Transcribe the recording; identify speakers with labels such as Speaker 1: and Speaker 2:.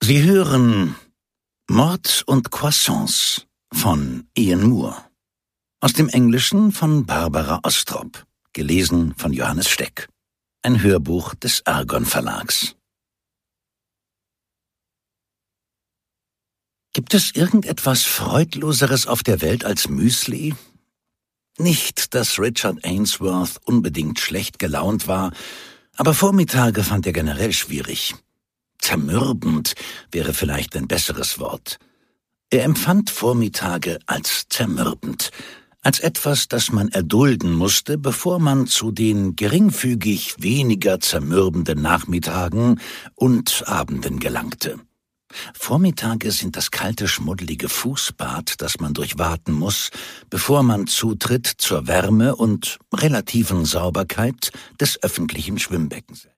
Speaker 1: Sie hören Mord und Croissants von Ian Moore. Aus dem Englischen von Barbara Ostrop. Gelesen von Johannes Steck. Ein Hörbuch des Argon Verlags. Gibt es irgendetwas Freudloseres auf der Welt als Müsli? Nicht, dass Richard Ainsworth unbedingt schlecht gelaunt war, aber Vormittage fand er generell schwierig. Zermürbend wäre vielleicht ein besseres Wort. Er empfand Vormittage als zermürbend, als etwas, das man erdulden musste, bevor man zu den geringfügig weniger zermürbenden Nachmittagen und Abenden gelangte. Vormittage sind das kalte, schmuddelige Fußbad, das man durchwaten muss, bevor man zutritt zur Wärme und relativen Sauberkeit des öffentlichen Schwimmbeckens.